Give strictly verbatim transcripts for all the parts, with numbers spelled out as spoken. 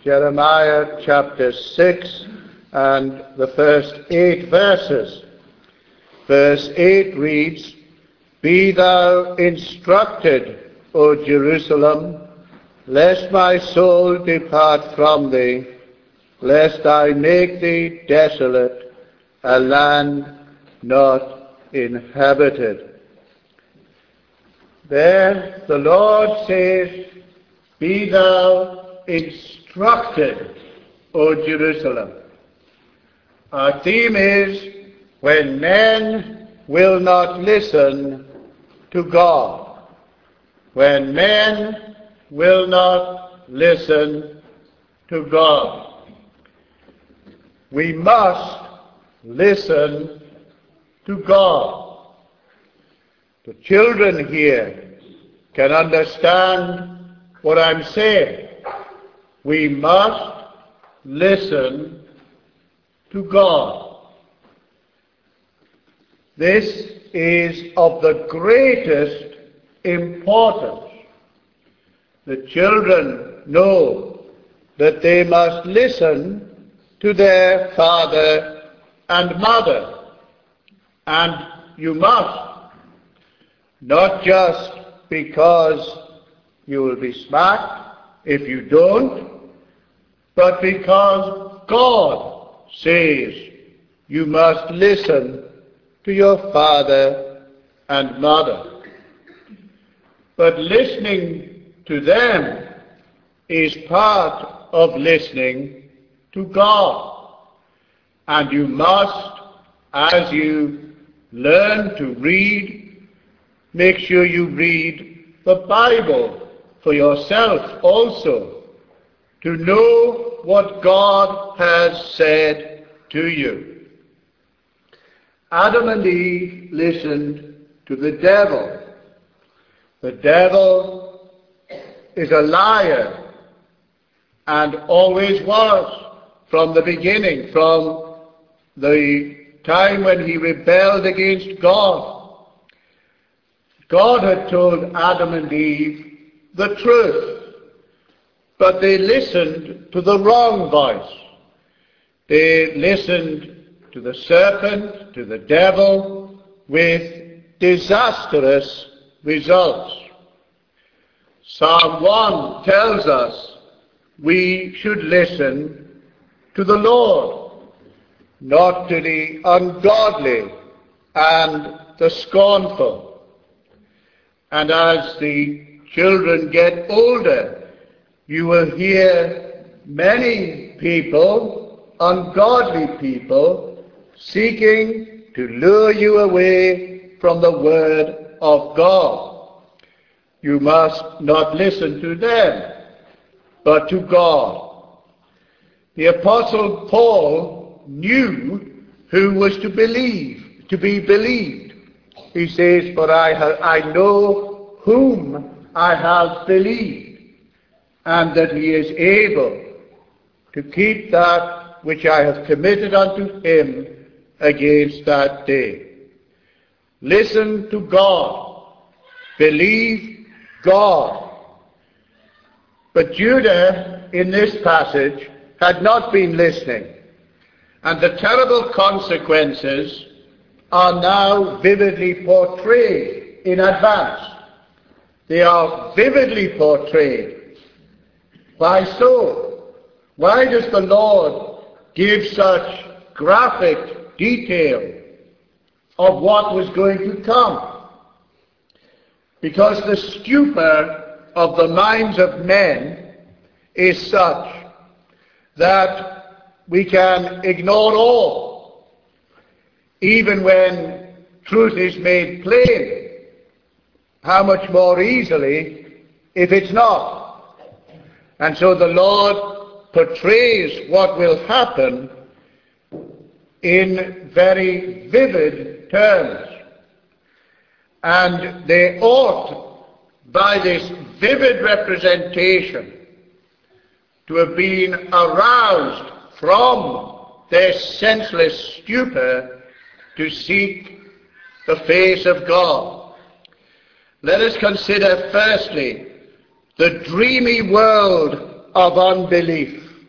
Jeremiah chapter six and the first eight verses. Verse eight reads, "Be thou instructed, O Jerusalem, lest my soul depart from thee, lest I make thee desolate, a land not inhabited." There the Lord says, "Be thou instructed, O Jerusalem." Our theme is, when men will not listen to God. When men will not listen to God. We must listen to God. The children here can understand what I'm saying. We must listen to God. This is of the greatest importance. The children know that they must listen to their father and mother. And you must. Not just because you will be smacked if you don't, but because God says you must listen to your father and mother. But listening to them is part of listening to God. And you must, as you learn to read, make sure you read the Bible for yourself also, to know what God has said to you. Adam and Eve listened to the devil. The devil is a liar and always was from the beginning, from the time when he rebelled against God. God had told Adam and Eve the truth, but they listened to the wrong voice. They listened to the serpent, to the devil, with disastrous results. Psalm one tells us we should listen to the Lord, not to the ungodly and the scornful. And as the children get older, you will hear many people, ungodly people, seeking to lure you away from the Word of God. You must not listen to them, but to God. The Apostle Paul knew who was to believe, to be believed. He says, "For I, have, I know whom I have believed, and that he is able to keep that which I have committed unto him against that day." Listen to God. Believe God. But Judah, in this passage, had not been listening. And the terrible consequences are now vividly portrayed in advance. They are vividly portrayed. Why so? Why does the Lord give such graphic detail of what was going to come? Because the stupor of the minds of men is such that we can ignore all, even when truth is made plain. How much more easily if it's not? And so the Lord portrays what will happen in very vivid terms. And they ought, by this vivid representation, to have been aroused from their senseless stupor to seek the face of God. Let us consider firstly the dreamy world of unbelief.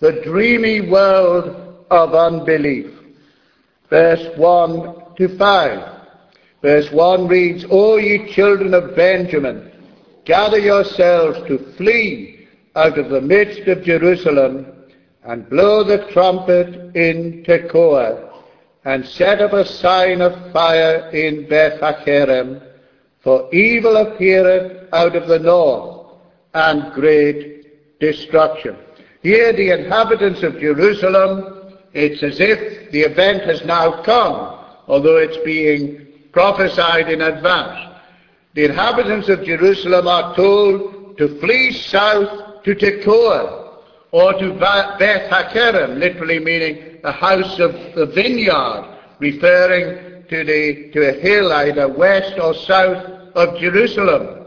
the dreamy world of unbelief. Verse one to five. Verse one reads, O ye children of Benjamin, gather yourselves to flee out of the midst of Jerusalem, and blow the trumpet in Tekoa, and set up a sign of fire in Beth-Haccherem, for evil appeareth out of the north, and great destruction. Here the inhabitants of Jerusalem, it's as if the event has now come, although it's being prophesied in advance. The inhabitants of Jerusalem are told to flee south to Tekoa, or to Beth-Haccherem, literally meaning the house of the vineyard, referring to, the, to a hill either west or south of Jerusalem.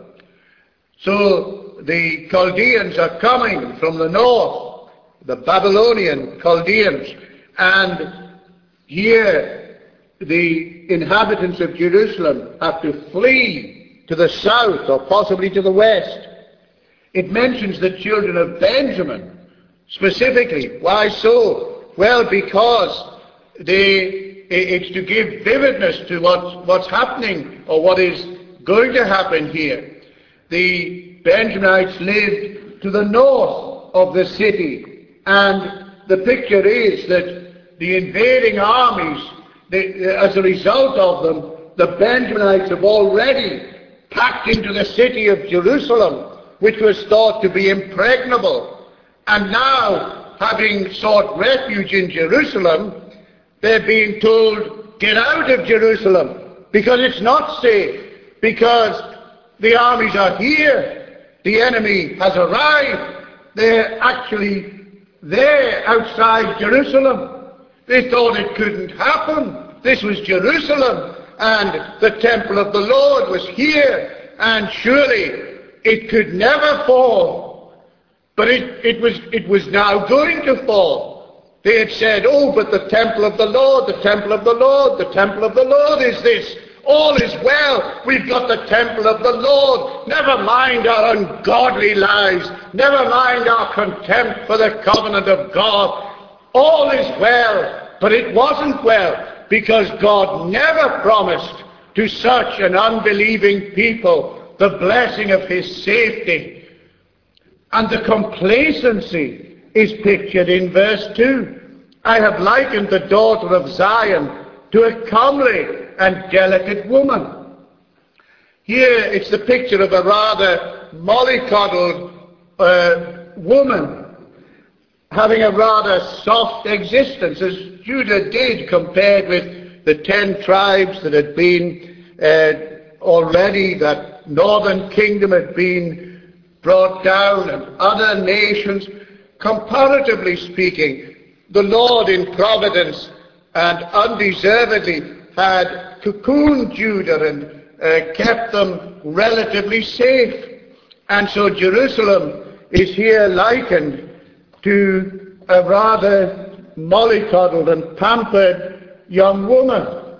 So the Chaldeans are coming from the north, the Babylonian Chaldeans, and here the inhabitants of Jerusalem have to flee to the south or possibly to the west. It mentions the children of Benjamin specifically. Why so? Well, because they, it's to give vividness to what, what's happening or what is going to happen here. The Benjamites lived to the north of the city, and the picture is that the invading armies, they, as a result of them, the Benjamites have already packed into the city of Jerusalem, which was thought to be impregnable. And now, having sought refuge in Jerusalem, they're being told, get out of Jerusalem, because it's not safe, because the armies are here, the enemy has arrived, they're actually there outside Jerusalem. They thought it couldn't happen. This was Jerusalem, and the temple of the Lord was here, and surely it could never fall. But it, it, was, it was now going to fall. They had said, oh, but the temple of the Lord, the temple of the Lord, the temple of the Lord is this. All is well. We've got the temple of the Lord. Never mind our ungodly lives. Never mind our contempt for the covenant of God. All is well. But it wasn't well, because God never promised to such an unbelieving people the blessing of his safety. And the complacency is pictured in verse two. I have likened the daughter of Zion to a comely and delicate woman. Here it's the picture of a rather mollycoddled uh, woman having a rather soft existence, as Judah did compared with the ten tribes that had been uh, already, that northern kingdom had been brought down, and other nations. Comparatively speaking, the Lord in providence and undeservedly had cocooned Judah and uh, kept them relatively safe. And so Jerusalem is here likened to a rather mollycoddled and pampered young woman,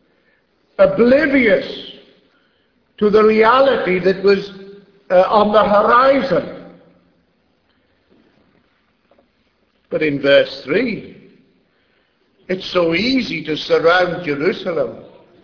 oblivious to the reality that was uh, on the horizon. But in verse three, it's so easy to surround Jerusalem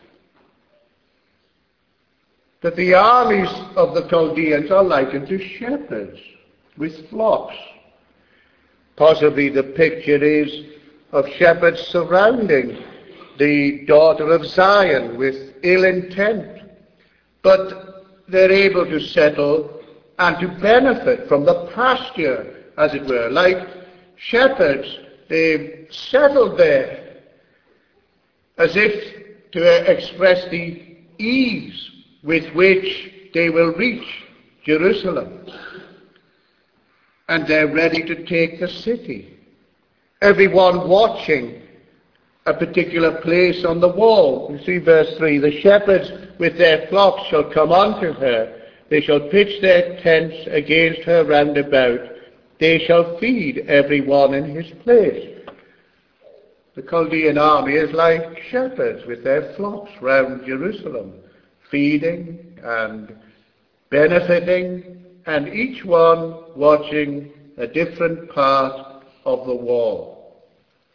that the armies of the Chaldeans are likened to shepherds with flocks. Possibly the picture is of shepherds surrounding the daughter of Zion with ill intent. But they're able to settle and to benefit from the pasture, as it were. Like shepherds, they've settled there as if to express the ease with which they will reach Jerusalem. And they're ready to take the city. Everyone watching a particular place on the wall. You see verse three, the shepherds with their flocks shall come unto her. They shall pitch their tents against her round about. They shall feed every one in his place. The Chaldean army is like shepherds with their flocks round Jerusalem, feeding and benefiting, and each one watching a different part of the wall.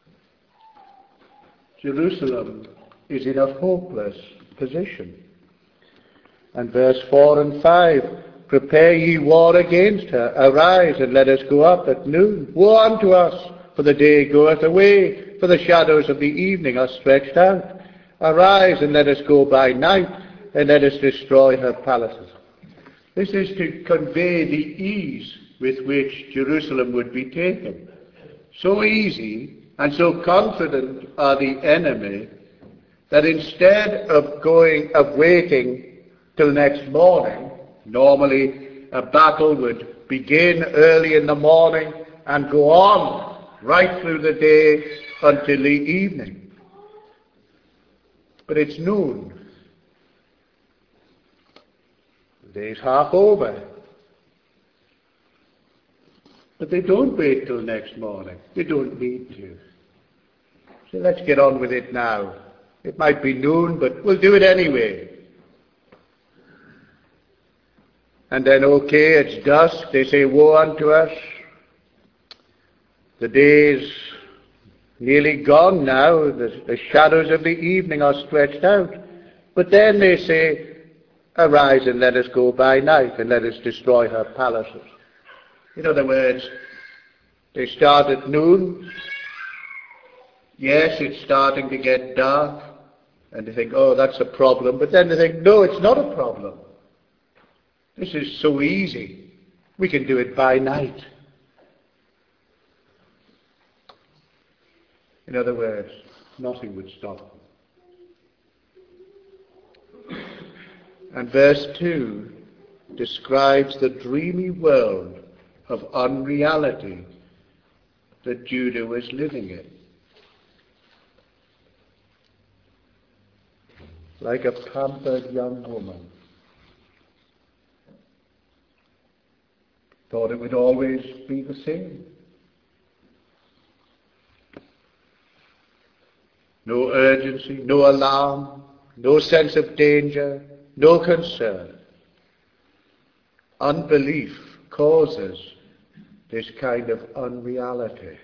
Jerusalem is in a hopeless position. And verse four and five, prepare ye war against her. Arise and let us go up at noon. Woe unto us, for the day goeth away, for the shadows of the evening are stretched out. Arise and let us go by night, and let us destroy her palaces. This is to convey the ease with which Jerusalem would be taken. So easy and so confident are the enemy that instead of going, of waiting till next morning, normally a battle would begin early in the morning and go on right through the day until the evening. But it's noon. The day's half over. But they don't wait till next morning. They don't need to. So let's get on with it now. It might be noon, but we'll do it anyway. And then, okay, it's dusk. They say, woe unto us. The day's nearly gone now. The, the shadows of the evening are stretched out. But then they say, arise and let us go by night, and let us destroy her palaces. In other words, they start at noon. Yes, it's starting to get dark. And they think, oh, that's a problem. But then they think, no, it's not a problem. This is so easy. We can do it by night. In other words, nothing would stop them. And verse two describes the dreamy world of unreality that Judah was living in. Like a pampered young woman. Thought it would always be the same. No urgency, no alarm, no sense of danger, no concern. Unbelief causes this kind of unreality.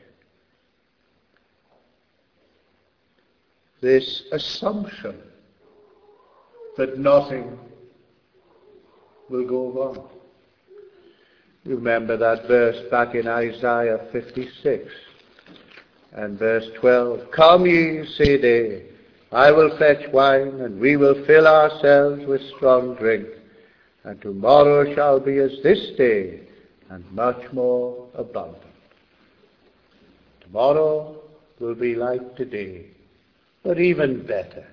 This assumption that nothing will go wrong. You remember that verse back in Isaiah fifty-six and verse twelve. Come ye, say they, I will fetch wine, and we will fill ourselves with strong drink, and tomorrow shall be as this day, and much more abundant. Tomorrow will be like today, but even better.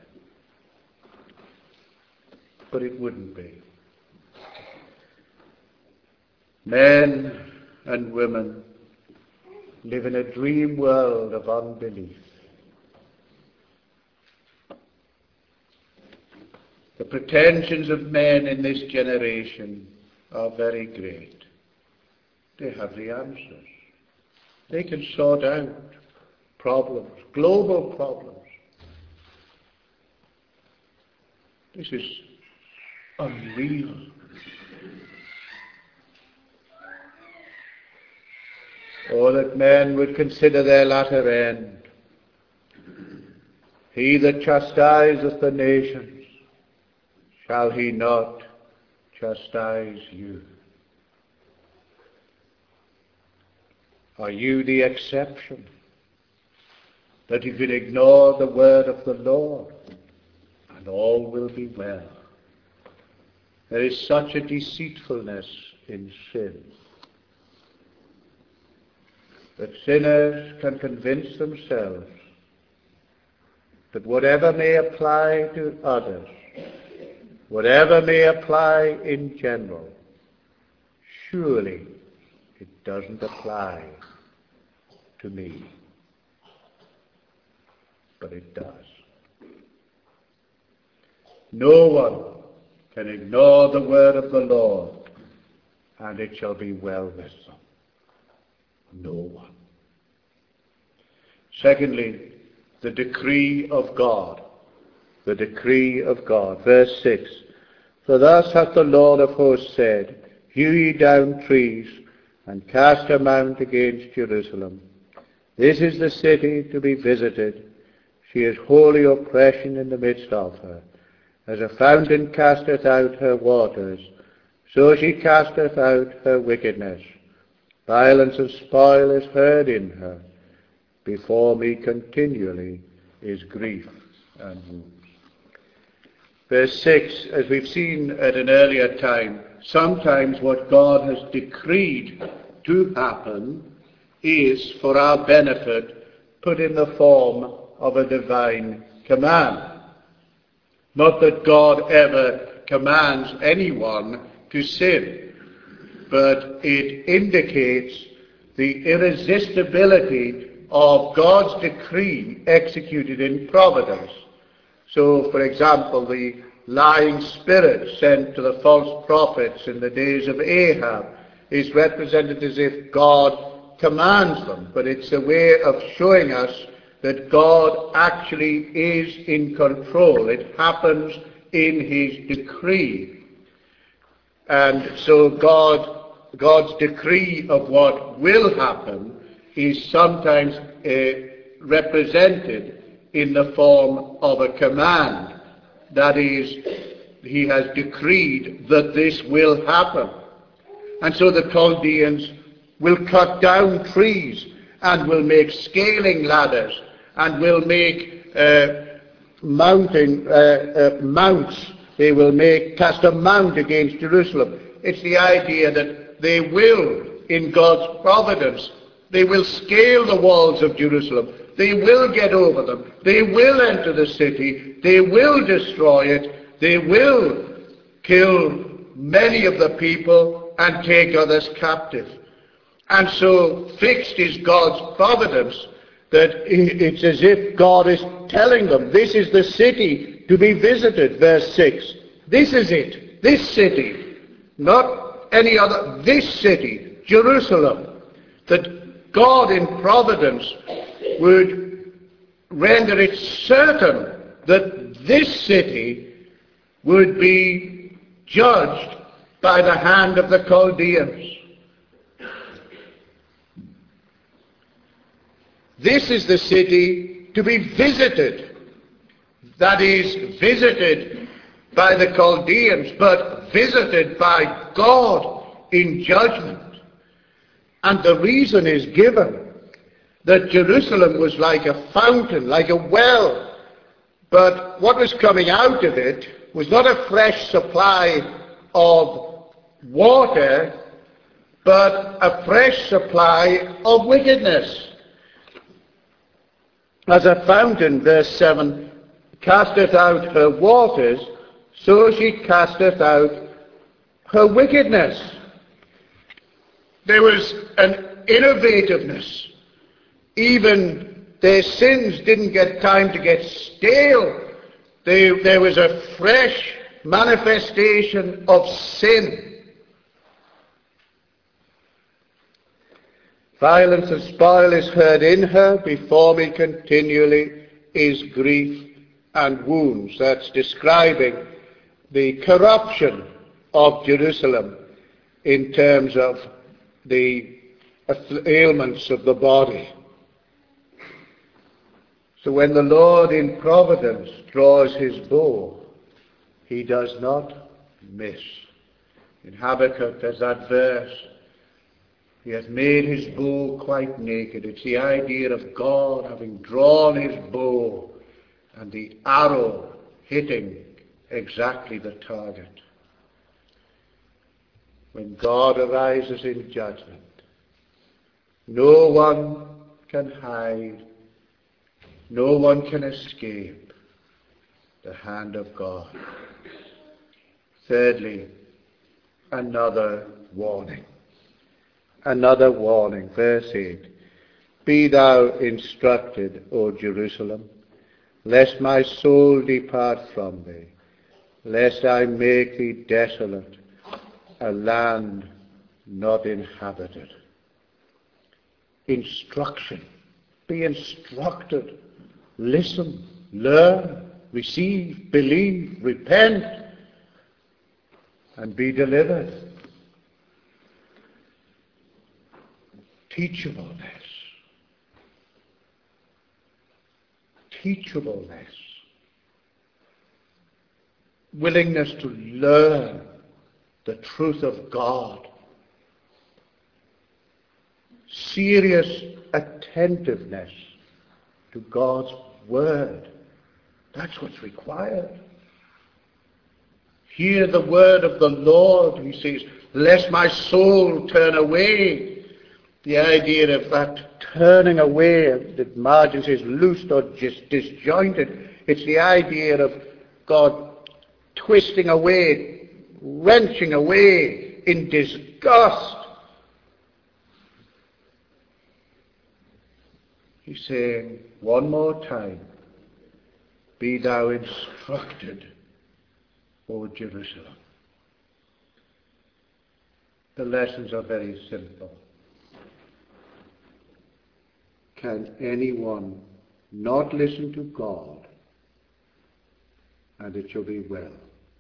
But it wouldn't be. Men and women live in a dream world of unbelief. The pretensions of men in this generation are very great. They have the answers. They can sort out problems, global problems. This is unreal. Oh, that men would consider their latter end. He that chastiseth the nations, shall he not chastise you? Are you the exception, that you can ignore the word of the Lord, and all will be well? There is such a deceitfulness in sin that sinners can convince themselves that whatever may apply to others, whatever may apply in general, surely it doesn't apply to me. But it does. No one can ignore the word of the Lord, and it shall be well with them. No one. Secondly, the decree of God. The decree of God. Verse six. For thus hath the Lord of hosts said, hew ye down trees, and cast a mount against Jerusalem, This is the city to be visited. She is holy oppression in the midst of her. As a fountain casteth out her waters, so she casteth out her wickedness. Violence and spoil is heard in her. Before me continually is grief and wounds. Verse six, as we've seen at an earlier time, sometimes what God has decreed to happen is, for our benefit, put in the form of a divine command. Not that God ever commands anyone to sin, but it indicates the irresistibility of God's decree executed in providence. So, for example, the lying spirit sent to the false prophets in the days of Ahab is represented as if God commands them, but it's a way of showing us that God actually is in control. It happens in his decree. And so God, God's decree of what will happen is sometimes uh, represented in the form of a command. That is, he has decreed that this will happen. And so the Chaldeans will cut down trees and will make scaling ladders and will make uh, mounting uh, uh, mounts. They will make cast a mount against Jerusalem. It's the idea that they will, in God's providence, they will scale the walls of Jerusalem. They will get over them. They will enter the city. They will destroy it. They will kill many of the people and take others captive. And so fixed is God's providence that it's as if God is telling them, this is the city to be visited, verse six. This is it. This city. Not any other. This city, Jerusalem. That God in providence would render it certain that this city would be judged by the hand of the Chaldeans. This is the city to be visited. That is, visited by the Chaldeans, but visited by God in judgment. And the reason is given that Jerusalem was like a fountain, like a well. But what was coming out of it was not a fresh supply of water, but a fresh supply of wickedness. As a fountain, verse seven, casteth out her waters, so she casteth out her wickedness. There was an innovativeness. Even their sins didn't get time to get stale. They, there was a fresh manifestation of sin. Violence and spoil is heard in her. Before me continually is grief and wounds. That's describing the corruption of Jerusalem in terms of the ailments of the body. So when the Lord in providence draws his bow, he does not miss. In Habakkuk there's that verse, he hath made his bow quite naked. It's the idea of God having drawn his bow and the arrow hitting exactly the target. When God arises in judgment, no one can hide, no one can escape the hand of God. Thirdly, another warning. Another warning, verse eight. Be thou instructed, O Jerusalem, lest my soul depart from thee, lest I make thee desolate, a land not inhabited. Instruction. Be instructed. Listen, learn, receive, believe, repent, and be delivered. Teachableness. teachableness, willingness to learn the truth of God, serious attentiveness to God's word. That's what's required. Hear the word of the Lord, he says, lest my soul turn away. The idea of that turning away that Margin says loosed or just disjointed. It's the idea of God twisting away, wrenching away in disgust. He's saying, one more time, be thou instructed, O Jerusalem. The lessons are very simple. Can anyone not listen to God, and it shall be well?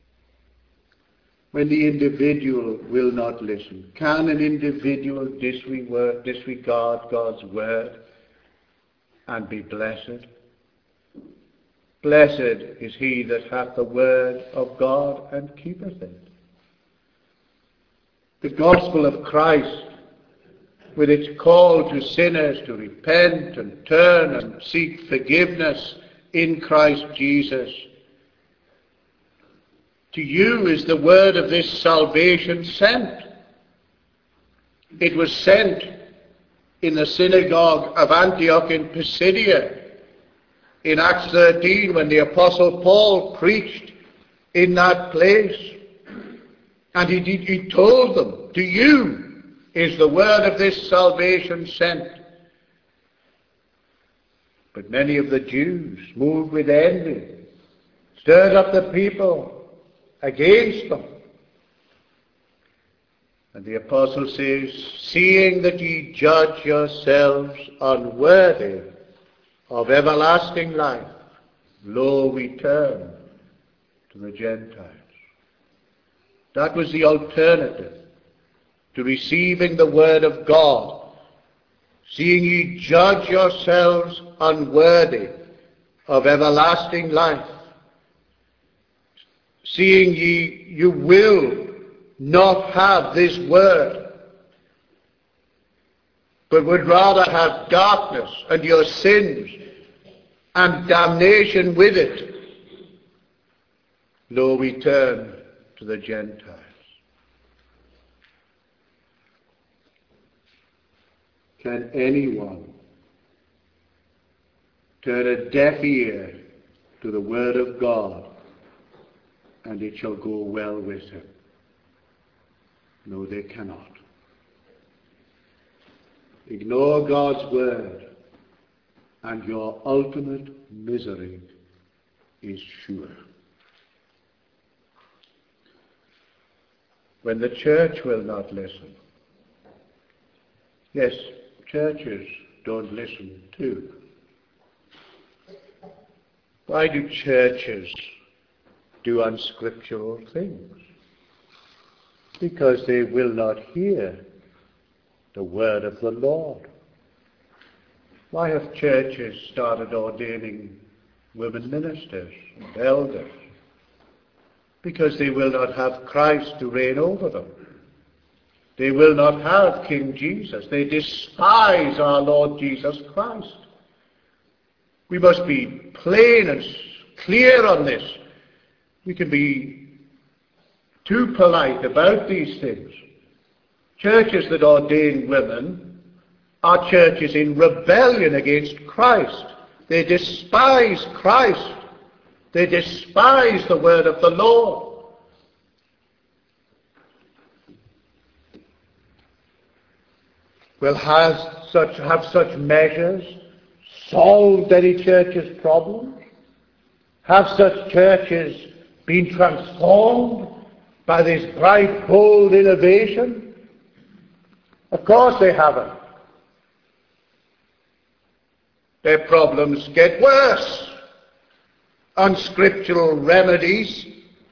When the individual will not listen, can an individual disregard, disregard God's word and be blessed? Blessed is he that hath the word of God and keepeth it. The gospel of Christ, with its call to sinners to repent and turn and seek forgiveness in Christ Jesus, to you is the word of this salvation sent. It was sent in the synagogue of Antioch in Pisidia in Acts thirteen when the Apostle Paul preached in that place. And he, he, he told them, to you is the word of this salvation sent. But many of the Jews, moved with envy, stirred up the people against them. And the apostle says, seeing that ye judge yourselves unworthy of everlasting life, lo, we turn to the Gentiles. That was the alternative to receiving the word of God. Seeing ye judge yourselves unworthy of everlasting life. Seeing ye you will not have this word, but would rather have darkness and your sins and damnation with it. Lo, we turn to the Gentiles. Can anyone turn a deaf ear to the word of God, and it shall go well with him? No, they cannot. Ignore God's word, and your ultimate misery is sure. When the church will not listen, yes, churches don't listen too. Why do churches do unscriptural things? Because they will not hear the word of the Lord. Why have churches started ordaining women ministers and elders? Because they will not have Christ to reign over them. They will not have King Jesus. They despise our Lord Jesus Christ. We must be plain and clear on this. We can be too polite about these things. Churches that ordain women are churches in rebellion against Christ. They despise Christ. They despise the word of the Lord. Well, has such, have such measures solved any church's problems? Have such churches been transformed by this bright, bold innovation? Of course they haven't. Their problems get worse. Unscriptural remedies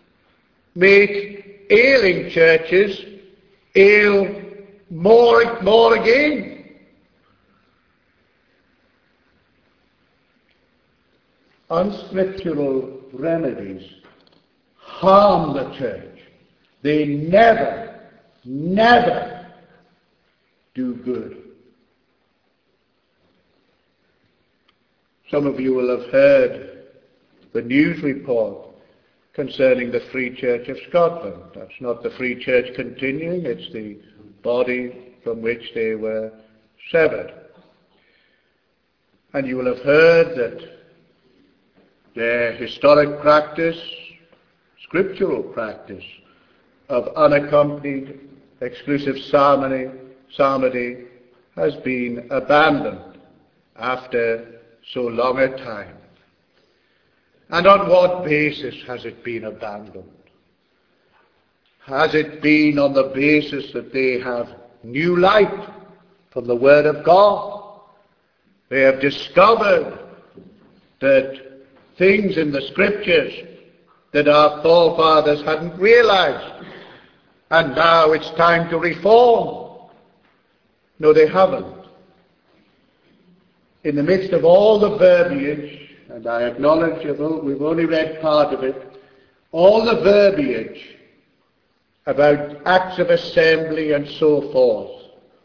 make ailing churches ail more, more again. unscriptural remedies harm the church. They never, never do good. Some of you will have heard the news report concerning the Free Church of Scotland. That's not the Free Church continuing, it's the body from which they were severed. And you will have heard that their historic practice, scriptural practice, of unaccompanied exclusive psalmody, psalmody has been abandoned after so long a time. And on what basis has it been abandoned? Has it been on the basis that they have new light from the Word of God? They have discovered that things in the Scriptures that our forefathers hadn't realized, and now it's time to reform. No, they haven't. In the midst of all the verbiage, and I acknowledge we've only read part of it, all the verbiage about acts of assembly and so forth,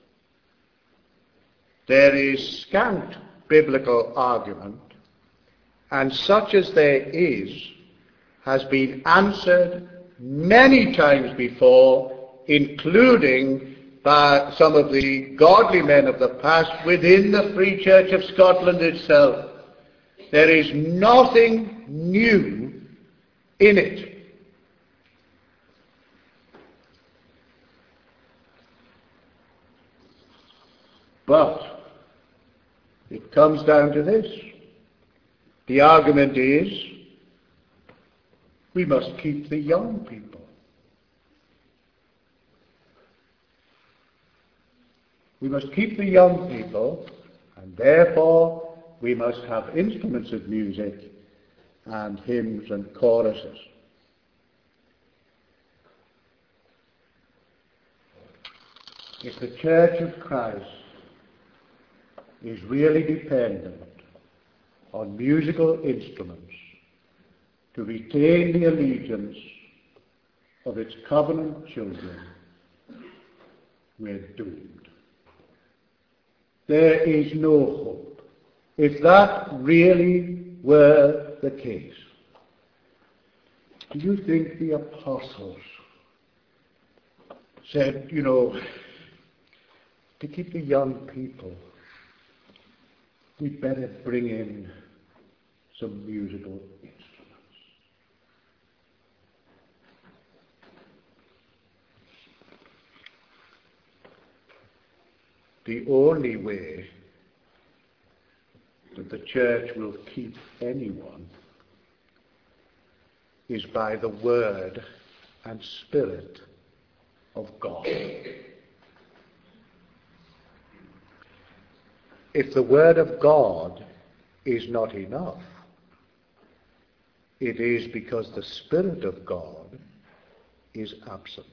there is scant biblical argument, and such as there is has been answered many times before, including by some of the godly men of the past within the Free Church of Scotland itself. There is nothing new in it. But it comes down to this. The argument is, we must keep the young people. We must keep the young people, and therefore we must have instruments of music and hymns and choruses. If the Church of Christ is really dependent on musical instruments to retain the allegiance of its covenant children, we're doomed. There is no hope. If that really were the case, do you think the apostles said, you know, to keep the young people, we'd better bring in some musical instruments? The only way that the church will keep anyone is by the Word and Spirit of God. If the Word of God is not enough, it is because the Spirit of God is absent.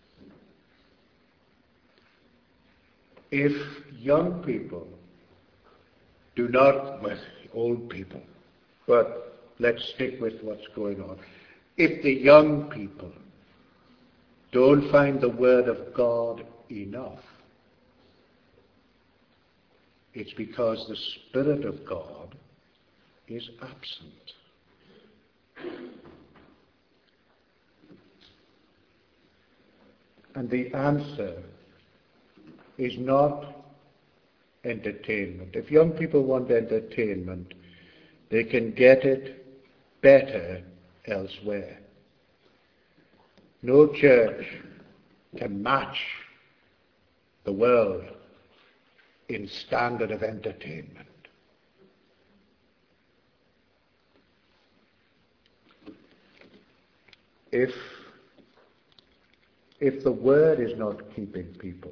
If young people do not, well, old people, but let's stick with what's going on. If the young people don't find the Word of God enough, it's because the Spirit of God is absent. And the answer is not entertainment. If young people want entertainment, they can get it better elsewhere. No church can match the world in standard of entertainment. If, if the Word is not keeping people,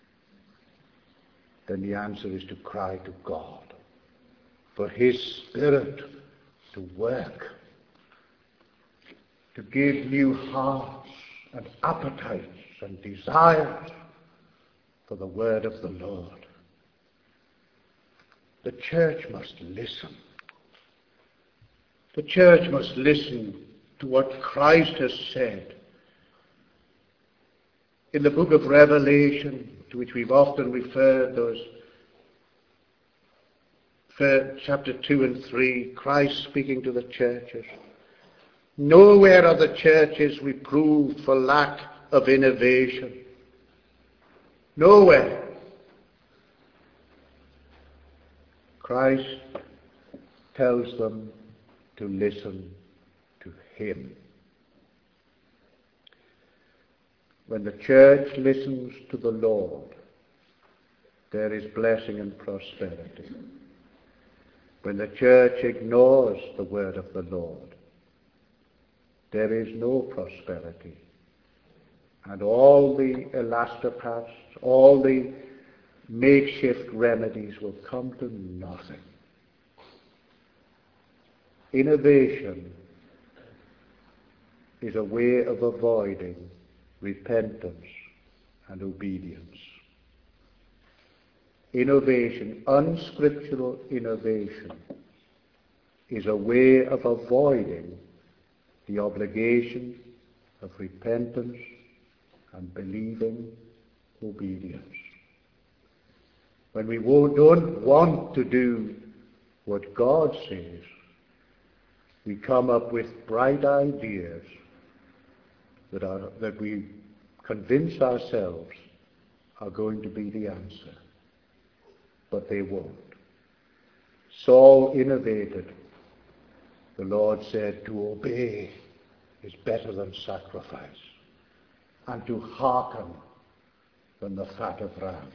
then the answer is to cry to God for His Spirit to work, to give new hearts and appetites and desires for the Word of the Lord. The church must listen. The church must listen to what Christ has said. In the book of Revelation, to which we've often referred, those chapter two and three, Christ speaking to the churches. Nowhere are the churches reproved for lack of innovation. Nowhere. Christ tells them to listen to him. When the church listens to the Lord, there is blessing and prosperity. When the church ignores the word of the Lord, there is no prosperity. And all the elastopaths, all the makeshift remedies will come to nothing. Innovation is a way of avoiding repentance and obedience. Innovation, unscriptural innovation, is a way of avoiding the obligation of repentance and believing obedience. When we don't want to do what God says, we come up with bright ideas that are that we convince ourselves are going to be the answer. But they won't. Saul innovated. The Lord said, to obey is better than sacrifice, and to hearken than the fat of rams.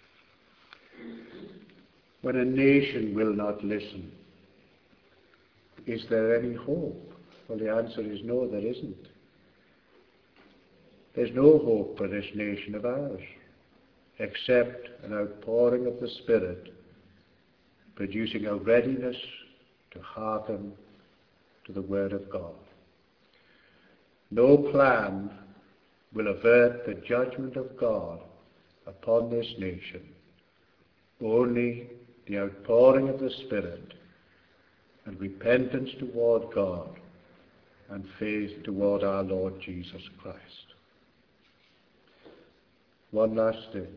When a nation will not listen, is there any hope? Well, the answer is no, there isn't. There's no hope for this nation of ours, except an outpouring of the Spirit, producing a readiness to hearken to the Word of God. No plan will avert the judgment of God upon this nation. Only the outpouring of the Spirit and repentance toward God and faith toward our Lord Jesus Christ. One last thing.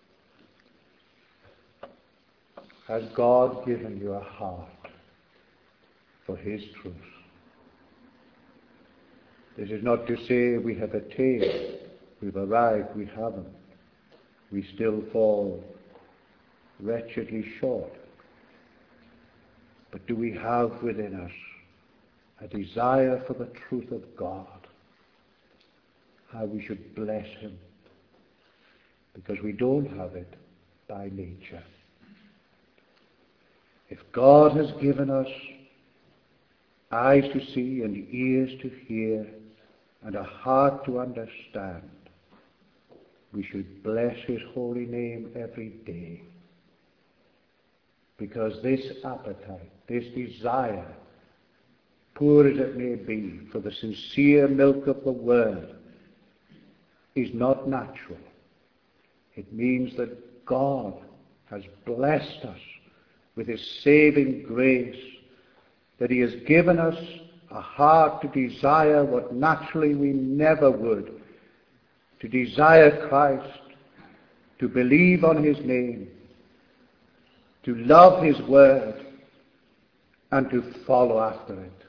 Has God given you a heart for his truth? This is not to say we have attained, we've arrived, we haven't. We still fall wretchedly short. But do we have within us a desire for the truth of God? How we should bless him, because we don't have it by nature. If God has given us eyes to see and ears to hear and a heart to understand, we should bless his holy name every day. Because this appetite, this desire, poor as it may be, for the sincere milk of the word, is not natural. It means that God has blessed us with his saving grace, that he has given us a heart to desire what naturally we never would, to desire Christ, to believe on his name, to love his word, and to follow after it.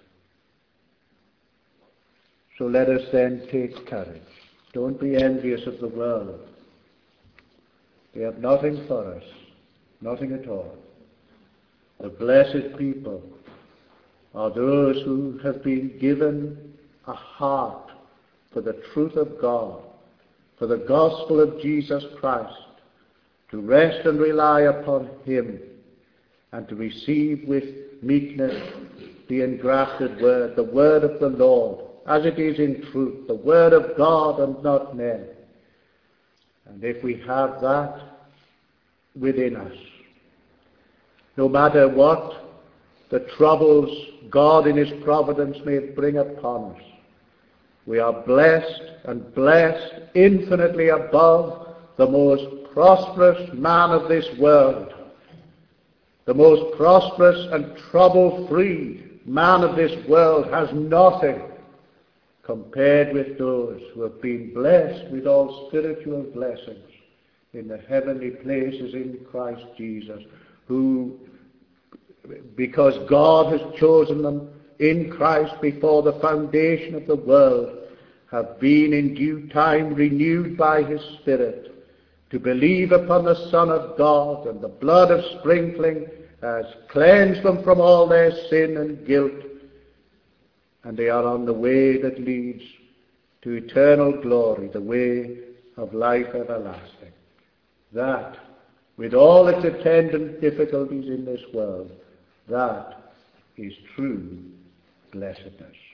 So let us then take courage. Don't be envious of the world. They have nothing for us, nothing at all. The blessed people are those who have been given a heart for the truth of God, for the gospel of Jesus Christ, to rest and rely upon him, and to receive with meekness the engrafted word, the word of the Lord, as it is in truth, the word of God and not men. And if we have that within us, no matter what the troubles God in his providence may bring upon us, we are blessed and blessed infinitely above the most prosperous man of this world, the most prosperous and trouble-free man of this world has nothing compared with those who have been blessed with all spiritual blessings in the heavenly places in Christ Jesus, who, because God has chosen them in Christ before the foundation of the world, have been in due time renewed by his Spirit to believe upon the Son of God, and the blood of sprinkling has cleansed them from all their sin and guilt, and they are on the way that leads to eternal glory, the way of life everlasting. That, with all its attendant difficulties in this world, that is true blessedness.